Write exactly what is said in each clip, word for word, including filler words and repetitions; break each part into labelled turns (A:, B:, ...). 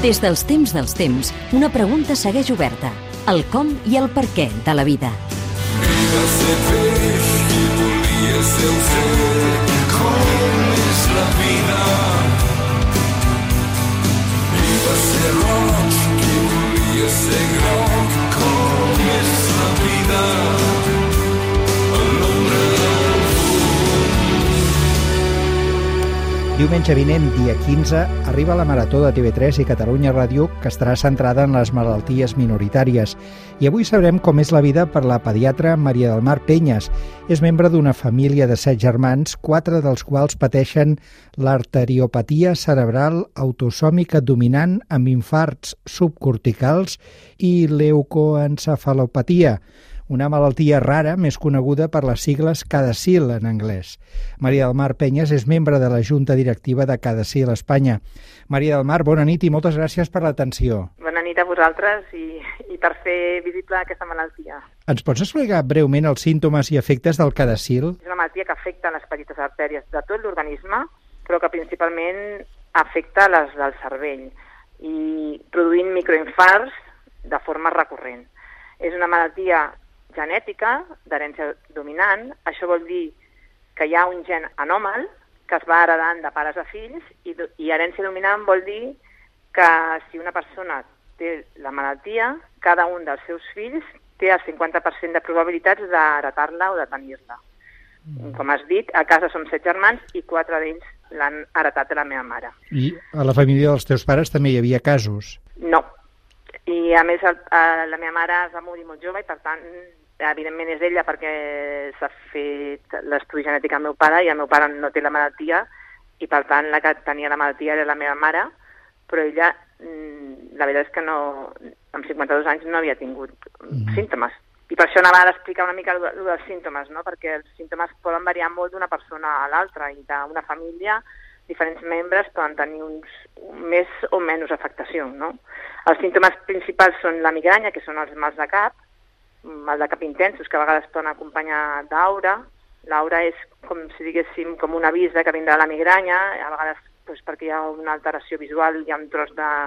A: Des dels temps dels temps, una pregunta segueix oberta. El com i el per què de la vida.
B: Va ser peix i volia ser oceà. Com és la vida? I va ser roig qui volia ser groc. Com és la vida? El nombre del
C: Diumenge vinent, dia quinze, arriba la Marató de T V tres i Catalunya Ràdio, que estarà centrada en les malalties minoritàries. I avui sabrem com és la vida per la pediatra Maria del Mar Peñas. És membre d'una família de set germans, quatre dels quals pateixen l'arteriopatia cerebral autosòmica dominant amb infarts subcorticals i leucoencefalopatia, una malaltia rara més coneguda per les sigles CADASIL en anglès. Maria del Mar Peñas és membre de la Junta Directiva de CADASIL Espanya. Maria del Mar, bona nit i moltes gràcies per l'atenció.
D: Bona nit a vosaltres i, i per fer visible aquesta malaltia.
C: Ens pots explicar breument els símptomes i efectes del CADASIL?
D: És una malaltia que afecta les petites artèries de tot l'organisme, però que principalment afecta les del cervell i produint microinfarts de forma recurrent. És una malaltia genètica, d'herència dominant. Això vol dir que hi ha un gen anòmal que es va heredant de pares a fills i, i herència dominant vol dir que si una persona té la malaltia, cada un dels seus fills té el cinquanta per cent de probabilitats d'heretar-la o de tenir-la. Mm. Com has dit, a casa som set germans i quatre d'ells l'han heretat de la meva mare.
C: I a la família dels teus pares també hi havia casos?
D: No. I a més el, la meva mare es va morir molt jove i per tant evidentment és ella perquè s'ha fet l'estudi genètic al meu pare i el meu pare no té la malaltia i per tant la que tenia la malaltia era la meva mare, però ella la veritat és que no, amb cinquanta-dos anys no havia tingut mm. símptomes. I per això anava a explicar una mica el dels símptomes, no? Perquè els símptomes poden variar molt d'una persona a l'altra i d'una família diferents membres poden tenir uns més o menys afectació, no? Els símptomes principals són la migranya, que són els mals de cap, mal de cap intensos, que a vegades poden acompanyar d'aura. L'aura és, com si diguéssim, com un avís que vindrà la migranya, a vegades doncs, perquè hi ha una alteració visual, hi ha un tros de,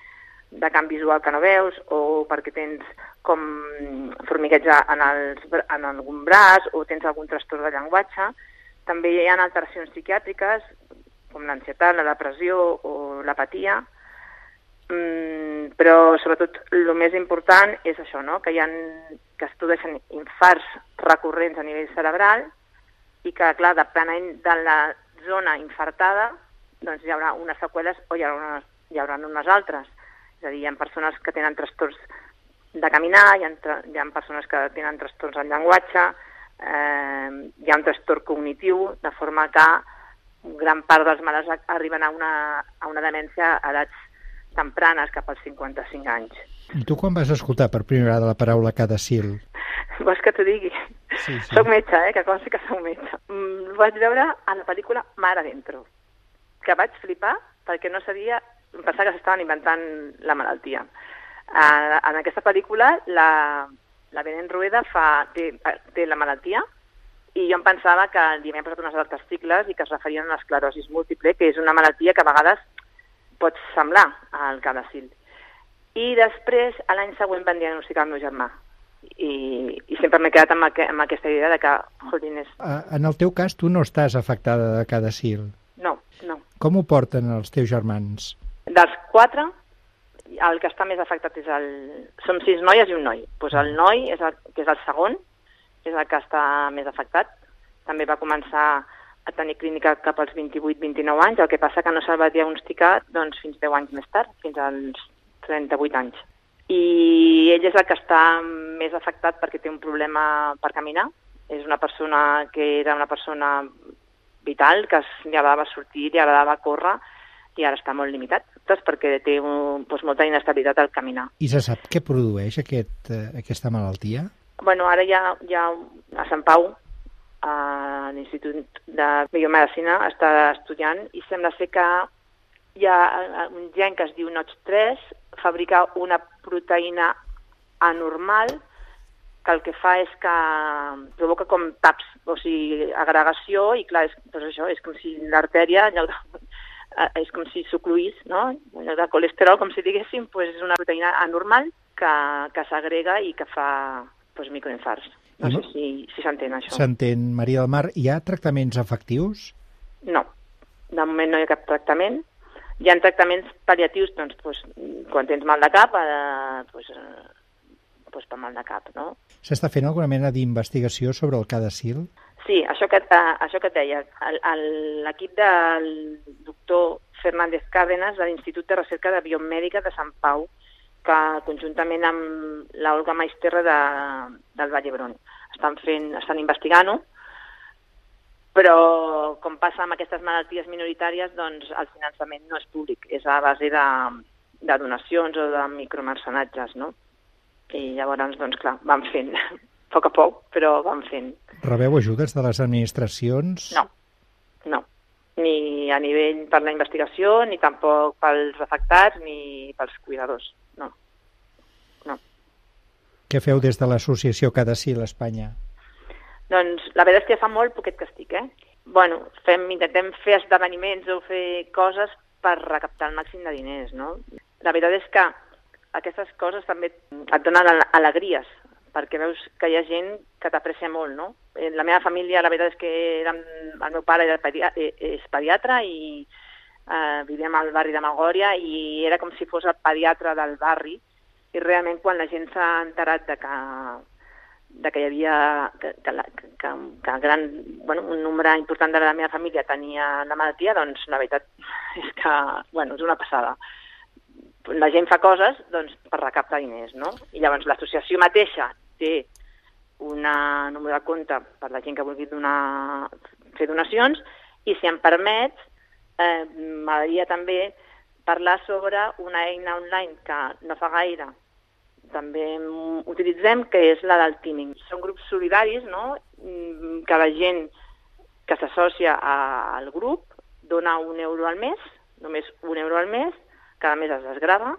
D: de camp visual que no veus, o perquè tens com formigueig en, els, en algun braç, o tens algun trastorn de llenguatge. També hi ha alteracions psiquiàtriques, com l'ansietat, la depressió o l'apatia, mm, però sobretot el més important és això, no? Que, hi ha, que es produeixen infarts recurrents a nivell cerebral i que, clar, depenent de la zona infartada, doncs hi haurà unes seqüeles o hi haurà unes, hi haurà unes altres. És a dir, hi ha persones que tenen trastorns de caminar, hi ha, hi ha persones que tenen trastorns del llenguatge, eh, hi ha un trastorn cognitiu, de forma que gran part dels malalts arriben a una, a una demència a edats tempranes, cap als cinquanta-cinc anys.
C: I tu quan vas escoltar per primera vegada la paraula CADASIL?
D: Vols que t'ho digui?
C: Sí, sí.
D: Soc metge, eh? Que consti que soc metge. Mm, vaig veure a la pel·lícula Mar Adentro, que vaig flipar perquè no sabia, pensava que s'estaven inventant la malaltia. Uh, en aquesta pel·lícula la, la Belén Rueda fa, té, té la malaltia i jo em pensava que li havien posat unes altres sigles i que es referien a l'esclerosi múltiple, que és una malaltia que a vegades pot semblar al CADASIL. I després, a l'any següent, van diagnosticar el meu germà. I, i sempre m'he quedat amb, aqu amb aquesta idea de que, jolines...
C: En el teu cas, tu no estàs afectada de CADASIL.
D: No, no.
C: Com ho porten els teus germans?
D: Dels quatre, el que està més afectat és el... Som sis noies i un noi. Pues el noi, és el, que és el segon, és el que està més afectat. També va començar a tenir clínica cap als vint-i-vuit vint-i-nou anys, el que passa que no se'l va diagnosticar doncs, fins deu anys més tard, fins als trenta-vuit anys. I ell és el que està més afectat perquè té un problema per caminar. És una persona que era una persona vital, que li agradava sortir, li agradava córrer, i ara està molt limitat, doncs perquè té un, doncs, molta inestabilitat al caminar.
C: I se sap què produeix aquest, eh, aquesta malaltia?
D: Bueno, ara hi ha, hi ha a Sant Pau, a l'Institut de Biomedicina, està estudiant i sembla ser que hi ha un gen que es diu N O T C tres, fabrica una proteïna anormal que el que fa és que provoca com taps, o sigui, agregació, i clar, és, doncs això, és com si l'artèria, és com si s'ocluís, no? De colesterol, com si diguéssim, pues és una proteïna anormal que, que s'agrega i que fa pues, microinfarts. No I sé si, si s'entén això.
C: S'entén, Maria del Mar. Hi ha tractaments efectius?
D: No, de moment no hi ha cap tractament. Hi ha tractaments pal·liatius, doncs, pues, quan tens mal de cap, eh, pues, eh, pues per mal de cap, no?
C: S'està fent alguna mena d'investigació sobre el Cadacil?
D: Sí, això que, uh, això que et deia, l'equip del doctor Fernández Cárdenas de l'Institut de Recerca de Biomèdica de Sant Pau, que conjuntament amb l'Olga Maisterra de, del Vall d'Hebron estan fent, estan investigant-ho, però com passa amb aquestes malalties minoritàries, doncs el finançament no és públic, és a base de, de donacions o de micromercenatges, no? I llavors, doncs clar, van fent a poc a poc, però van fent.
C: Rebeu ajudes de les administracions?
D: No, no. Ni a nivell per la investigació, ni tampoc pels afectats, ni pels cuidadors. No. No.
C: Què feu des de l'associació Cadacil a Espanya?
D: Doncs la veritat és que fa molt poquet que estic, eh? Bueno, fem, intentem fer esdeveniments o fer coses per recaptar el màxim de diners, no? La veritat és que aquestes coses també et donen alegries, perquè veus que hi ha gent que t'aprecia molt, no? La meva família, la veritat és que érem, el meu pare era pediatre, és pediatre i eh, vivíem al barri de Magòria i era com si fos el pediatre del barri i realment quan la gent s'ha enterat de que, de que hi havia que, que, que, que gran, bueno, un nombre important de la meva família tenia la malaltia, doncs la veritat és que bueno, és una passada. La gent fa coses doncs, per recaptar diners, no? I llavors l'associació mateixa té un número de compte per la gent que vulgui donar, fer donacions i si em permets eh, m'agradaria també parlar sobre una eina online que no fa gaire també utilitzem, que és la del Teaming. Són grups solidaris, no? Que la gent que s'associa al grup dona un euro al mes, només un euro al mes, cada mes es desgrava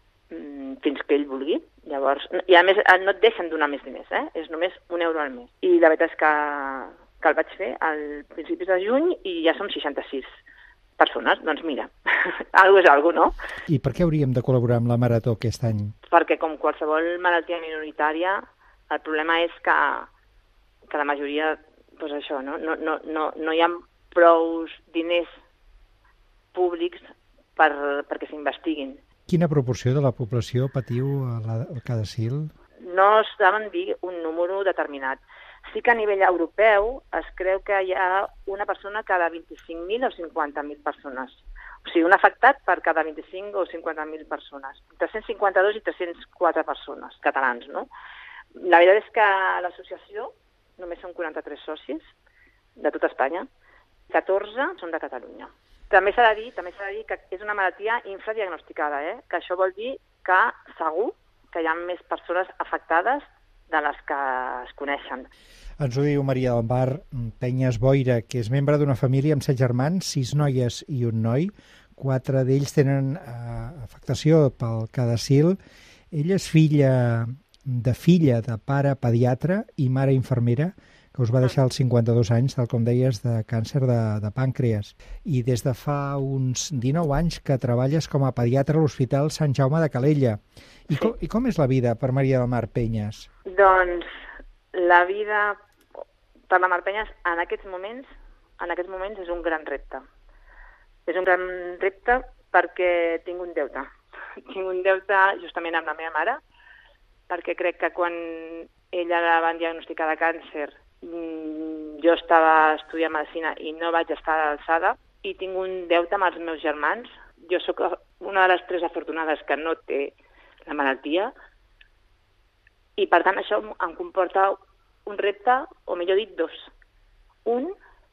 D: fins que ell vulgui. Llavors, i a més no et deixen donar més diners, eh? És només un euro al mes. I la veritat és que, que el vaig fer al principis de juny i ja som seixanta-sis persones. Doncs mira, algo és algo, no?
C: I per què hauríem de col·laborar amb la Marató aquest any?
D: Perquè com qualsevol malaltia minoritària, el problema és que, que la majoria, doncs això, no, no, no, no, no hi ha prou diners públics per, perquè s'investiguin.
C: Quina proporció de la població patiu al Cadacil?
D: No es saben dir un número determinat. Sí que a nivell europeu es creu que hi ha una persona cada vint-i-cinc mil o cinquanta mil persones. O sigui, un afectat per cada vint-i-cinc o cinquanta mil persones. tres-cents cinquanta-dos i tres-cents quatre persones, catalans, no? La veritat és que a l'associació només són quaranta-tres socis de tot Espanya, catorze són de Catalunya. També s'ha de dir, també s'ha de dir que és una malaltia infradiagnosticada, eh? Que això vol dir que segur que hi ha més persones afectades de les que es coneixen.
C: Ens ho diu Maria del Mar Penyes Boira, que és membre d'una família amb set germans, sis noies i un noi. Quatre d'ells tenen eh, afectació pel Cadacil. Ella és filla de filla de pare pediatre i mare infermera, que us va deixar als cinquanta-dos anys, tal com deies, de càncer de, de pàncreas. I des de fa uns dinou anys que treballes com a pediatre a l'Hospital Sant Jaume de Calella. I, sí. com, I com és la vida per Maria del Mar Penyes?
D: Doncs la vida per la Mar Penyes en aquests moments, en aquests moments és un gran repte. És un gran repte perquè tinc un deute. Tinc un deute justament amb la meva mare, perquè crec que quan ella la van diagnosticar de càncer jo estava estudiant medicina i no vaig estar a l'alçada i tinc un deute amb els meus germans. Jo sóc una de les tres afortunades que no té la malaltia i per tant això em comporta un repte, o millor dit dos. Un,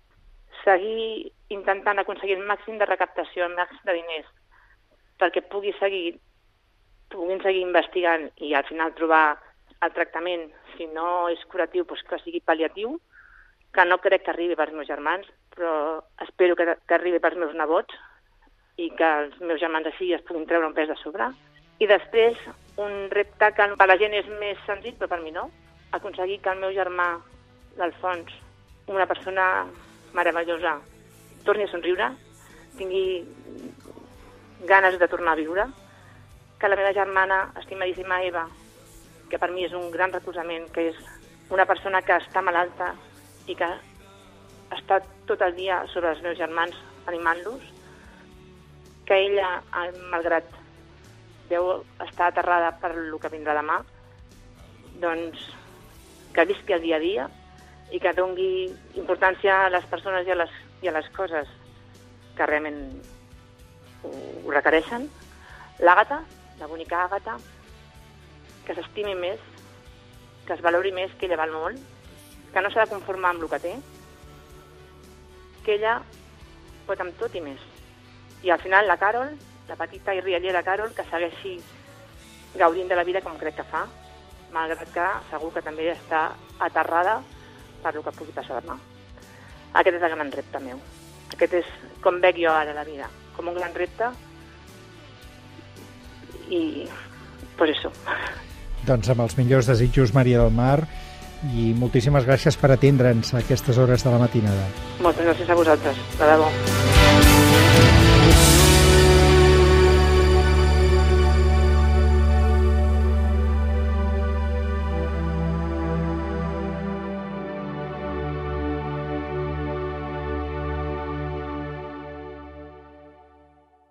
D: seguir intentant aconseguir el màxim de recaptació, el màxim de diners perquè pugui seguir, puguin seguir investigant i al final trobar el tractament, si no és curatiu, doncs que sigui pal·liatiu, que no crec que arribi pels meus germans, però espero que, que arribi pels meus nebots i que els meus germans així es puguin treure un pes de sobre. I després, un repte que per la gent és més senzill, però per mi no, aconseguir que el meu germà, l'Alfons, una persona meravellosa, torni a somriure, tingui ganes de tornar a viure, que la meva germana, estimadíssima Eva, que per mi és un gran recolzament, que és una persona que està malalta i que està tot el dia sobre els meus germans animant-los, que ella, malgrat deu estar aterrada per el que vindrà demà, doncs que visqui el dia a dia i que doni importància a les persones i a les, i a les coses que realment ho, ho requereixen. L'Àgata, la bonica Àgata, que s'estimi més, que es valori més, que ella val molt, que no s'ha de conformar amb el que té, que ella pot amb tot i més. I al final la Carol, la petita i riallera Carol, que segueixi gaudint de la vida com crec que fa, malgrat que segur que també està aterrada per el que pugui passar demà. Aquest és el gran repte meu. Aquest és com veig jo ara la vida, com un gran repte i pues això.
C: Doncs amb els millors desitjos, Maria del Mar, i moltíssimes gràcies per atendre'ns a aquestes hores de la matinada.
D: Moltes gràcies a vosaltres, de debò.